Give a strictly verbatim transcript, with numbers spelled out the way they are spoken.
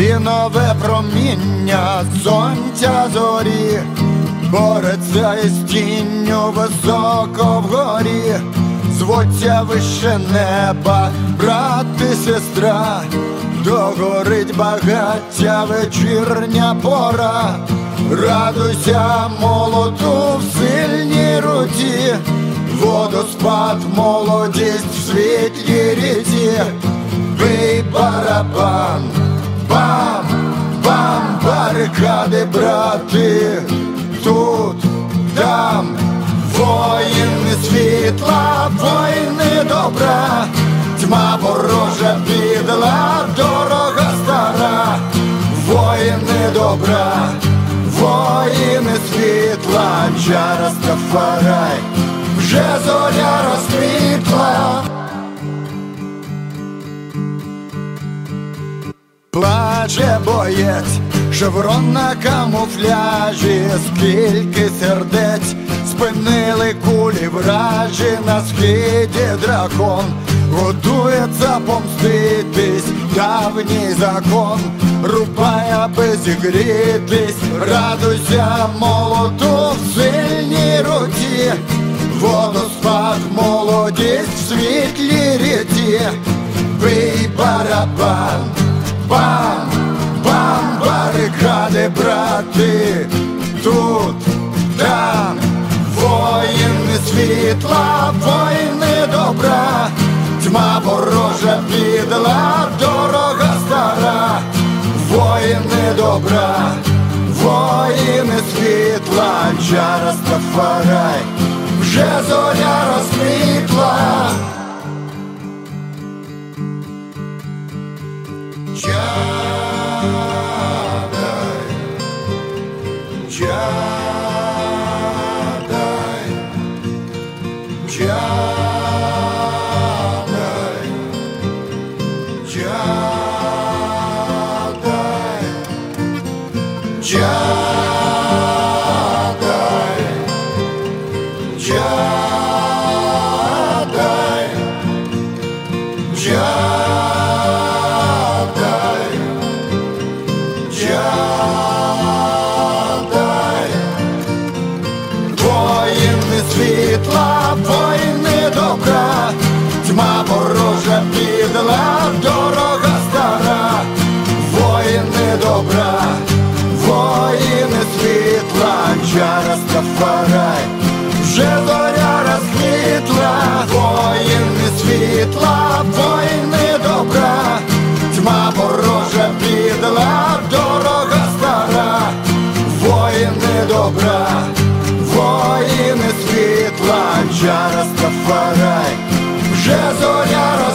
і нове проміння сонця зорі бореться із тінню високо вгорі. Звуться вище неба брат і сестра, догорить багаття вечірня пора. Радуйся молоту в сильній руці, водоспад, молодість в світлій ріці. Бий барабан, бам, бам, барикади, брати, тут, там. Воїни світла, воїни добра, тьма ворожа підла, дорога стара. Воїни добра, воїни світла, Джа Растафарай, вже зоря розквітла. Плаче боєць, шеврон на камуфляжі, скільки сердець спинили кулі вражі. На схиді дракон готується помститись, давній закон рубає, аби зігрітись. Радуйся молоту в сильній руці, водоспад, молодість в світлій ріці. Бий барабан, бам, бам, барикади, брати, тут, там. Воїни світла, воїни добра, тьма ворожа підла, дорога стара. Воїни добра, воїни світла, Джа Растафарай, вже зоря розквітла. Джадай, Джадай, Джадай, Джадай, Джадай, Джадай, Джадай, Джадай. Воїни світла, воїни добра, тьма ворожа підла, дорога стара. Воїни добра, воїни світла, Джа Растафарай, вже зоря розквітла. Воїни світла, воїни добра, тьма ворожа підла, дорога стара. Воїни добра, воїни світла, Джа Растафарай, вже зоря розквітла.